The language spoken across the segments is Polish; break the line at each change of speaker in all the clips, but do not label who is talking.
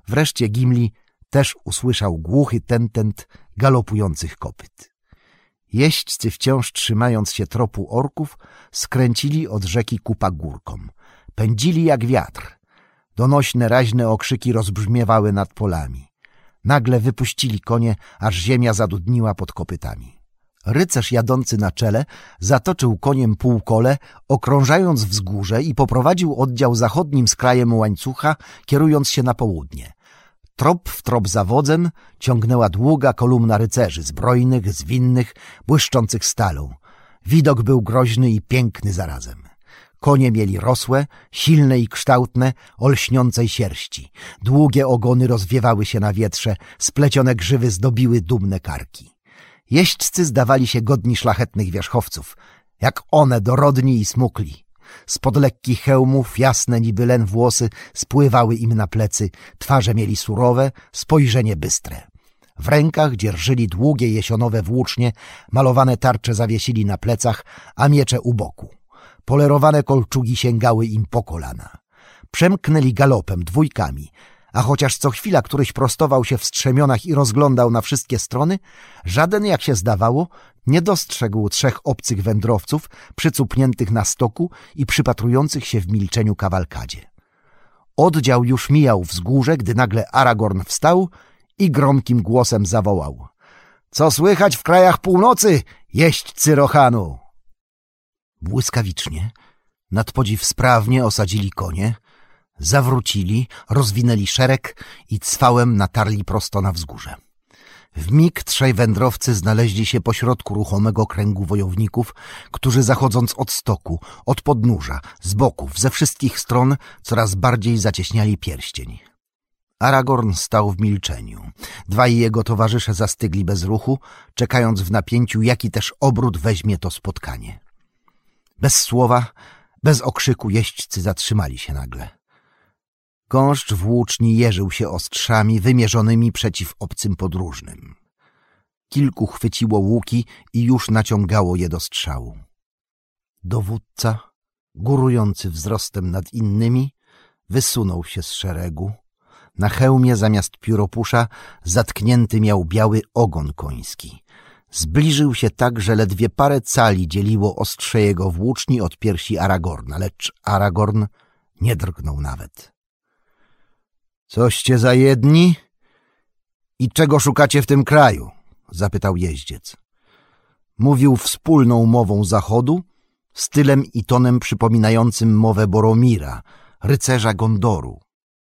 Wreszcie Gimli też usłyszał głuchy tentent galopujących kopyt. Jeźdźcy, wciąż trzymając się tropu orków, skręcili od rzeki ku pagórkom. Pędzili jak wiatr. Donośne, raźne okrzyki rozbrzmiewały nad polami. Nagle wypuścili konie, aż ziemia zadudniła pod kopytami. Rycerz jadący na czele zatoczył koniem półkole, okrążając wzgórze i poprowadził oddział zachodnim skrajem łańcucha, kierując się na południe. Trop w trop za wodzem ciągnęła długa kolumna rycerzy, zbrojnych, zwinnych, błyszczących stalą. Widok był groźny i piękny zarazem. Konie mieli rosłe, silne i kształtne, o lśniącej sierści. Długie ogony rozwiewały się na wietrze, splecione grzywy zdobiły dumne karki. Jeźdźcy zdawali się godni szlachetnych wierzchowców, jak one dorodni i smukli. Spod lekkich hełmów jasne niby len włosy spływały im na plecy, twarze mieli surowe, spojrzenie bystre. W rękach dzierżyli długie jesionowe włócznie, malowane tarcze zawiesili na plecach, a miecze u boku. Polerowane kolczugi sięgały im po kolana. Przemknęli galopem, dwójkami, a chociaż co chwila któryś prostował się w strzemionach i rozglądał na wszystkie strony, żaden, jak się zdawało, nie dostrzegł trzech obcych wędrowców przycupniętych na stoku i przypatrujących się w milczeniu kawalkadzie. Oddział już mijał wzgórze, gdy nagle Aragorn wstał i gromkim głosem zawołał: „Co słychać w krajach północy, jeźdźcy Rohanu?” Błyskawicznie, nadpodziw sprawnie osadzili konie, zawrócili, rozwinęli szereg i cwałem natarli prosto na wzgórze. W mig trzej wędrowcy znaleźli się pośrodku ruchomego kręgu wojowników, którzy zachodząc od stoku, od podnóża, z boków, ze wszystkich stron coraz bardziej zacieśniali pierścień. Aragorn stał w milczeniu. Dwaj jego towarzysze zastygli bez ruchu, czekając w napięciu, jaki też obrót weźmie to spotkanie. Bez słowa, bez okrzyku jeźdźcy zatrzymali się nagle. Gąszcz włóczni jeżył się ostrzami wymierzonymi przeciw obcym podróżnym. Kilku chwyciło łuki i już naciągało je do strzału. Dowódca, górujący wzrostem nad innymi, wysunął się z szeregu. Na hełmie zamiast pióropusza zatknięty miał biały ogon koński. Zbliżył się tak, że ledwie parę cali dzieliło ostrze jego włóczni od piersi Aragorna, lecz Aragorn nie drgnął nawet. „Coście za jedni? I czego szukacie w tym kraju?” zapytał jeździec. Mówił wspólną mową zachodu, stylem i tonem przypominającym mowę Boromira, rycerza Gondoru.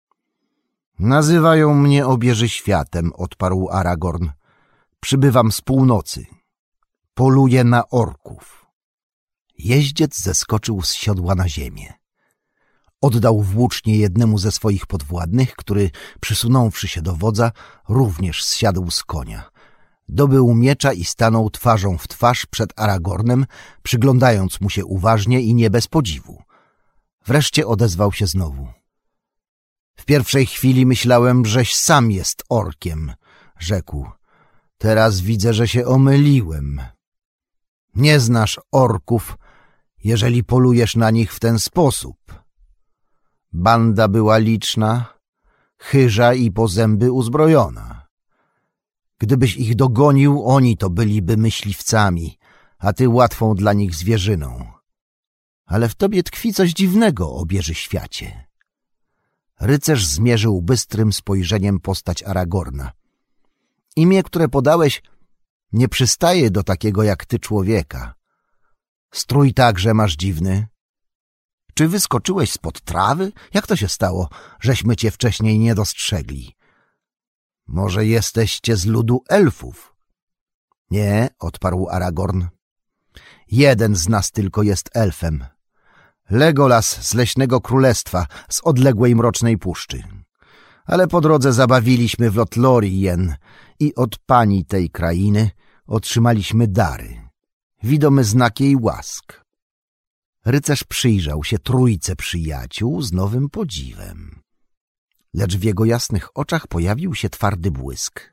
„Nazywają mnie Obieży Światem”, odparł Aragorn. „Przybywam z północy. Poluję na orków”. Jeździec zeskoczył z siodła na ziemię. Oddał włócznie jednemu ze swoich podwładnych, który, przysunąwszy się do wodza, również zsiadł z konia. Dobył miecza i stanął twarzą w twarz przed Aragornem, przyglądając mu się uważnie i nie bez podziwu. Wreszcie odezwał się znowu. „W pierwszej chwili myślałem, żeś sam jest orkiem”, rzekł. „Teraz widzę, że się omyliłem. Nie znasz orków, jeżeli polujesz na nich w ten sposób. Banda była liczna, chyża i po zęby uzbrojona. Gdybyś ich dogonił, oni to byliby myśliwcami, a ty łatwą dla nich zwierzyną. Ale w tobie tkwi coś dziwnego, Obieży Świacie”. Rycerz zmierzył bystrym spojrzeniem postać Aragorna. „Imię, które podałeś, nie przystaje do takiego jak ty człowieka. Strój także masz dziwny. Czy wyskoczyłeś spod trawy? Jak to się stało, żeśmy cię wcześniej nie dostrzegli? Może jesteście z ludu elfów?” „Nie”, odparł Aragorn. „Jeden z nas tylko jest elfem. Legolas z Leśnego Królestwa, z odległej Mrocznej Puszczy. Ale po drodze zabawiliśmy w Lothlórien i od pani tej krainy otrzymaliśmy dary, widome znaki jej łask”. Rycerz przyjrzał się trójce przyjaciół z nowym podziwem, lecz w jego jasnych oczach pojawił się twardy błysk.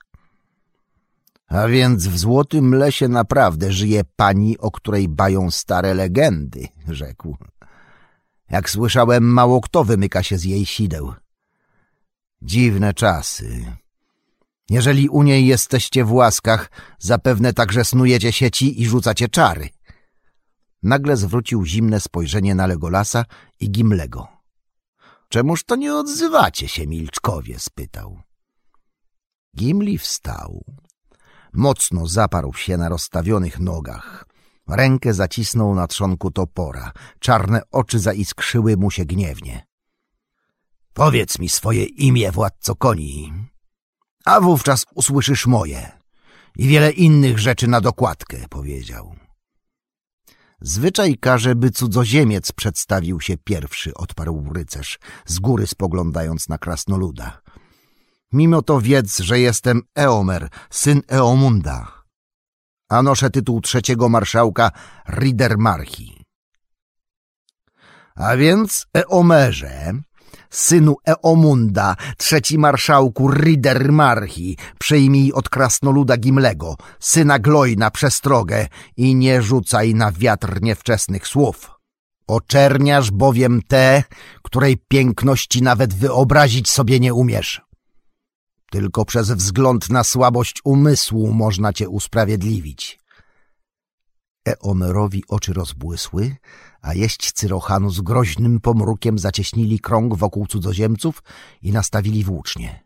„A więc w Złotym Lesie naprawdę żyje pani, o której bają stare legendy”, rzekł. „Jak słyszałem, mało kto wymyka się z jej sideł. Dziwne czasy. Jeżeli u niej jesteście w łaskach, zapewne także snujecie sieci i rzucacie czary. Nagle zwrócił zimne spojrzenie na Legolasa i Gimlego. Czemuż to nie odzywacie się, milczkowie? spytał. Gimli wstał. Mocno zaparł się na rozstawionych nogach. Rękę zacisnął na trzonku topora. Czarne oczy zaiskrzyły mu się gniewnie. Powiedz mi swoje imię, władco koni, a wówczas usłyszysz moje i wiele innych rzeczy na dokładkę, powiedział. Zwyczaj każe, by cudzoziemiec przedstawił się pierwszy, odparł rycerz, z góry spoglądając na krasnoluda. Mimo to wiedz, że jestem Eomer, syn Eomunda, a noszę tytuł trzeciego marszałka Ridermarchi. A więc, Eomerze, synu Eomunda, trzeci marszałku Ridermarchi, przyjmij od krasnoluda Gimlego, syna Glojna, przestrogę i nie rzucaj na wiatr niewczesnych słów. Oczerniasz bowiem te, której piękności nawet wyobrazić sobie nie umiesz. Tylko przez wzgląd na słabość umysłu można cię usprawiedliwić. Eomerowi oczy rozbłysły, a jeźdźcy Rohanu z groźnym pomrukiem zacieśnili krąg wokół cudzoziemców i nastawili włócznie.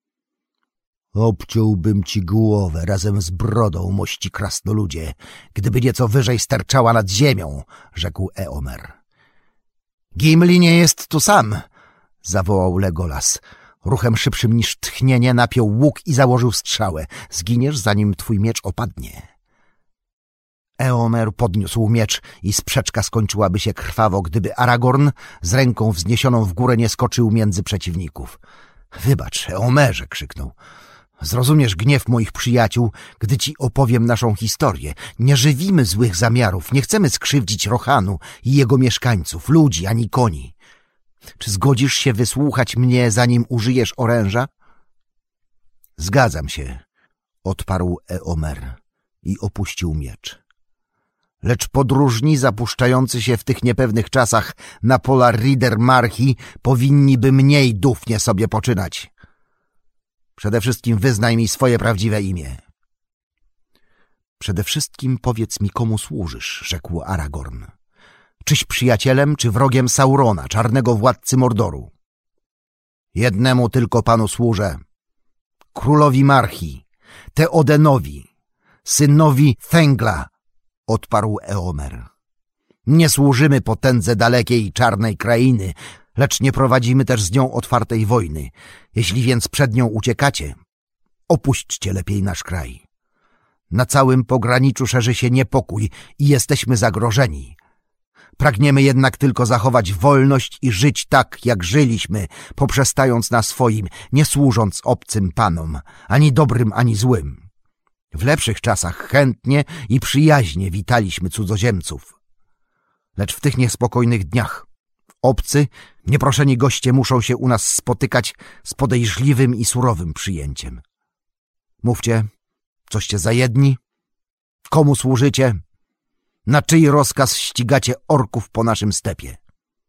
Obciąłbym ci głowę razem z brodą, mości krasnoludzie, gdyby nieco wyżej sterczała nad ziemią, rzekł Eomer. Gimli nie jest tu sam, zawołał Legolas. Ruchem szybszym niż tchnienie napiął łuk i założył strzałę. Zginiesz, zanim twój miecz opadnie. Eomer podniósł miecz i sprzeczka skończyłaby się krwawo, gdyby Aragorn z ręką wzniesioną w górę nie skoczył między przeciwników. Wybacz, Eomerze, krzyknął. Zrozumiesz gniew moich przyjaciół, gdy ci opowiem naszą historię. Nie żywimy złych zamiarów, nie chcemy skrzywdzić Rohanu i jego mieszkańców, ludzi ani koni. Czy zgodzisz się wysłuchać mnie, zanim użyjesz oręża? Zgadzam się, odparł Eomer i opuścił miecz. Lecz podróżni zapuszczający się w tych niepewnych czasach na pola Ridermarchi powinni by mniej dufnie sobie poczynać. Przede wszystkim wyznaj mi swoje prawdziwe imię. Przede wszystkim powiedz mi, komu służysz, rzekł Aragorn. Czyś przyjacielem, czy wrogiem Saurona, czarnego władcy Mordoru? Jednemu tylko panu służę. Królowi Marchi, Teodenowi, synowi Thengla, odparł Eomer. Nie służymy potędze dalekiej czarnej krainy, lecz nie prowadzimy też z nią otwartej wojny. Jeśli więc przed nią uciekacie, opuśćcie lepiej nasz kraj. Na całym pograniczu szerzy się niepokój i jesteśmy zagrożeni. Pragniemy jednak tylko zachować wolność i żyć tak, jak żyliśmy, poprzestając na swoim, nie służąc obcym panom, ani dobrym, ani złym. W lepszych czasach chętnie i przyjaźnie witaliśmy cudzoziemców. Lecz w tych niespokojnych dniach obcy, nieproszeni goście muszą się u nas spotykać z podejrzliwym i surowym przyjęciem. Mówcie, coście za jedni? Komu służycie? Na czyj rozkaz ścigacie orków po naszym stepie?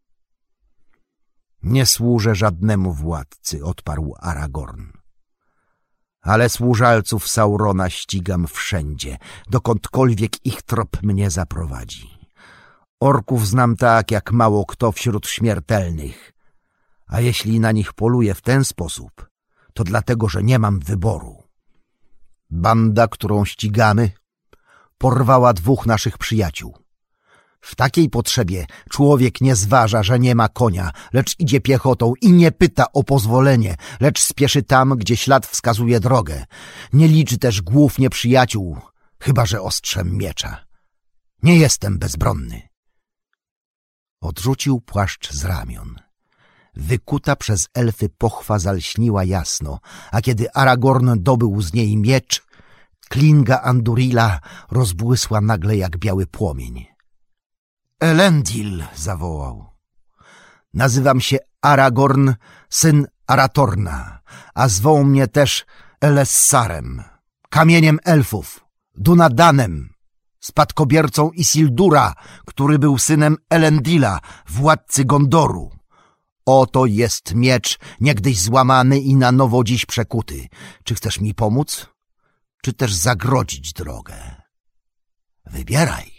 Nie służę żadnemu władcy, odparł Aragorn. Ale służalców Saurona ścigam wszędzie, dokądkolwiek ich trop mnie zaprowadzi. Orków znam tak, jak mało kto wśród śmiertelnych, a jeśli na nich poluję w ten sposób, to dlatego, że nie mam wyboru. Banda, którą ścigamy, porwała 2 naszych przyjaciół. W takiej potrzebie człowiek nie zważa, że nie ma konia, lecz idzie piechotą i nie pyta o pozwolenie, lecz spieszy tam, gdzie ślad wskazuje drogę. Nie liczy też głów nieprzyjaciół, chyba że ostrzem miecza. Nie jestem bezbronny. Odrzucił płaszcz z ramion. Wykuta przez elfy pochwa zalśniła jasno, a kiedy Aragorn dobył z niej miecz, klinga Andurila rozbłysła nagle jak biały płomień. Elendil, zawołał. Nazywam się Aragorn, syn Aratorna, a zwą mnie też Elessarem, kamieniem elfów, Dunadanem, spadkobiercą Isildura, który był synem Elendila, władcy Gondoru, Oto jest miecz, niegdyś złamany i na nowo dziś przekuty. Czy chcesz mi pomóc, czy też zagrodzić drogę? Wybieraj.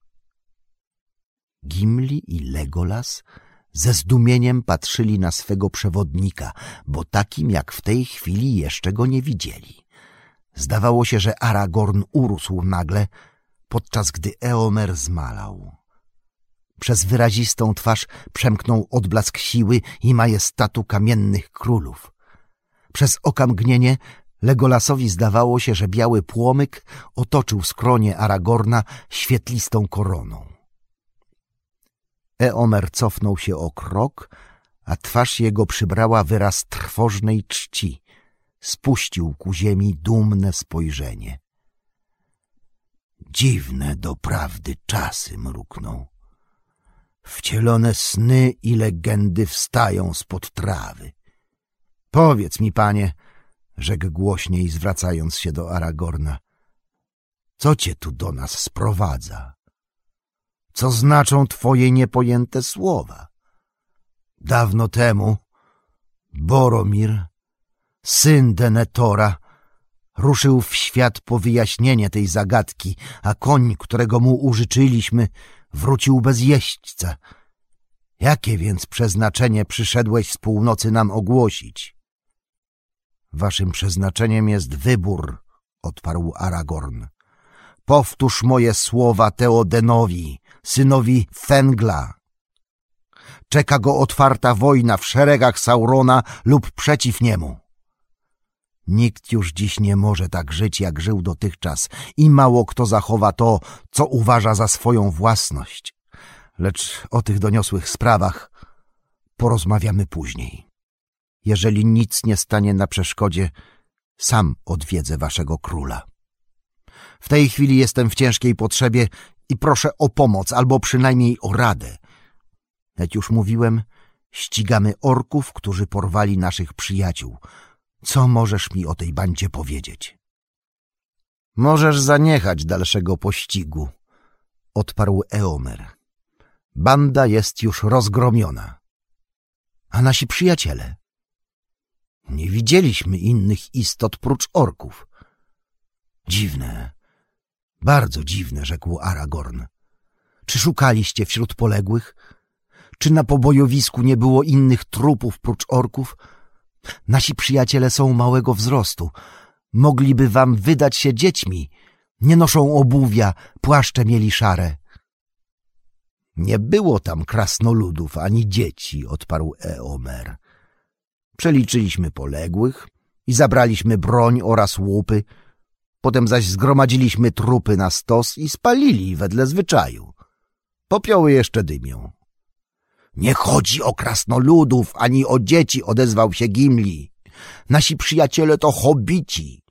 Gimli i Legolas ze zdumieniem patrzyli na swego przewodnika, bo takim jak w tej chwili jeszcze go nie widzieli. Zdawało się, że Aragorn urósł nagle, podczas gdy Eomer zmalał. Przez wyrazistą twarz przemknął odblask siły i majestatu kamiennych królów. Przez okamgnienie Legolasowi zdawało się, że biały płomyk otoczył skronie Aragorna świetlistą koroną. Eomer cofnął się o krok, a twarz jego przybrała wyraz trwożnej czci. Spuścił ku ziemi dumne spojrzenie. Dziwne doprawdy czasy, mruknął. Wcielone sny i legendy wstają spod trawy. Powiedz mi, panie, rzekł głośniej, zwracając się do Aragorna, co cię tu do nas sprowadza? Co znaczą twoje niepojęte słowa? Dawno temu Boromir, syn Denethora, ruszył w świat po wyjaśnienie tej zagadki, a koń, którego mu użyczyliśmy, wrócił bez jeźdźca. Jakie więc przeznaczenie przyszedłeś z północy nam ogłosić? Waszym przeznaczeniem jest wybór, odparł Aragorn. Powtórz moje słowa Teodenowi, synowi Thengla. Czeka go otwarta wojna w szeregach Saurona lub przeciw niemu. Nikt już dziś nie może tak żyć, jak żył dotychczas i mało kto zachowa to, co uważa za swoją własność. Lecz o tych doniosłych sprawach porozmawiamy później. Jeżeli nic nie stanie na przeszkodzie, sam odwiedzę waszego króla. W tej chwili jestem w ciężkiej potrzebie i proszę o pomoc, albo przynajmniej o radę. Jak już mówiłem, ścigamy orków, którzy porwali naszych przyjaciół. Co możesz mi o tej bandzie powiedzieć? Możesz zaniechać dalszego pościgu, odparł Eomer. Banda jest już rozgromiona. A nasi przyjaciele? Nie widzieliśmy innych istot prócz orków. Dziwne, bardzo dziwne, rzekł Aragorn. Czy szukaliście wśród poległych? Czy na pobojowisku nie było innych trupów prócz orków? Nasi przyjaciele są małego wzrostu. Mogliby wam wydać się dziećmi. Nie noszą obuwia, płaszcze mieli szare. Nie było tam krasnoludów ani dzieci, odparł Eomer. Przeliczyliśmy poległych i zabraliśmy broń oraz łupy. Potem zaś zgromadziliśmy trupy na stos i spalili wedle zwyczaju. Popioły jeszcze dymią. Nie chodzi o krasnoludów ani o dzieci, odezwał się Gimli. Nasi przyjaciele to hobbici.